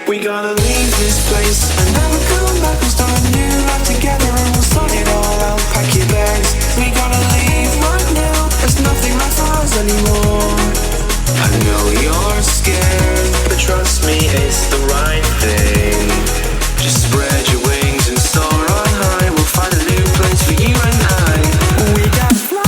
We gotta leave this place and never come back. We'll start a new life together and we'll sort it all out. Pack your bags, we gotta leave right now. There's nothing left for us anymore. I know you're scared, but trust me, it's the right thing. Just spread your wings and soar on high. We'll find a new place for you and I. We gotta fly.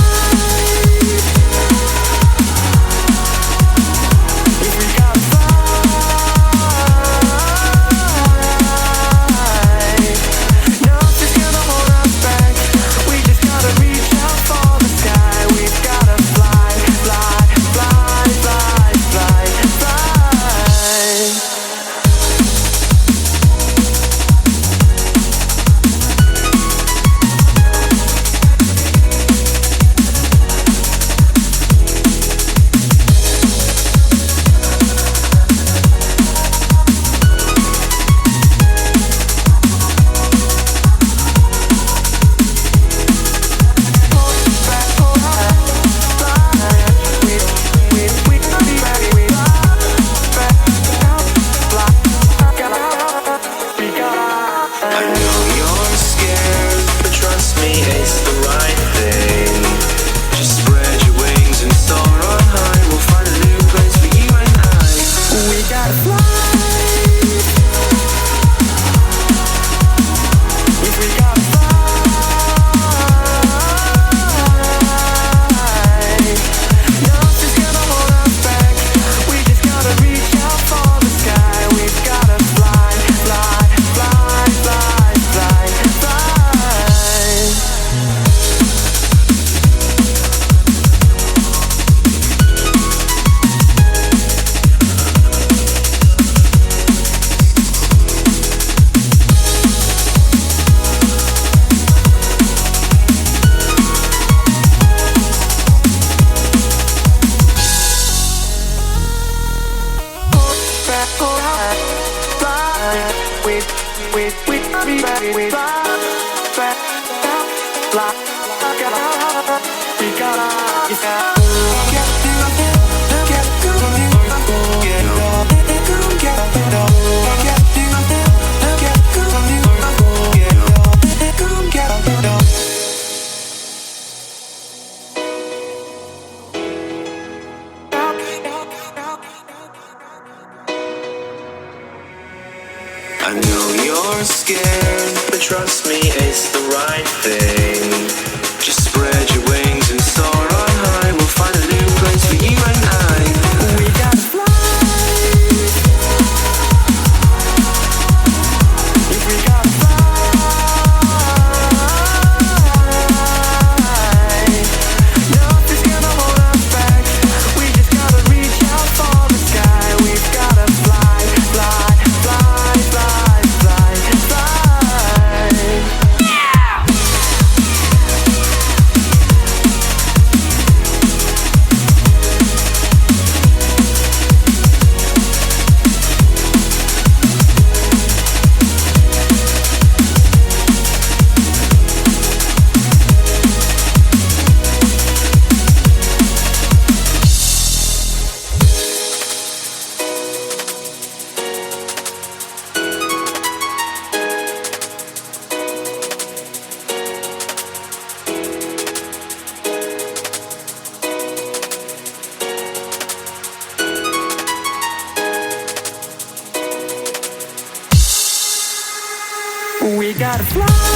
I know you're scared, but trust me, it's the right thing. Just spread your wings and soar on high. We'll find a new place for you and I. We gotta fly. If we gotta fly, nothing's gonna hold us back. We just gotta reach out for the sky. We've gotta fly, fly, fly, fly, fly, fly. Yeah! We gotta fly.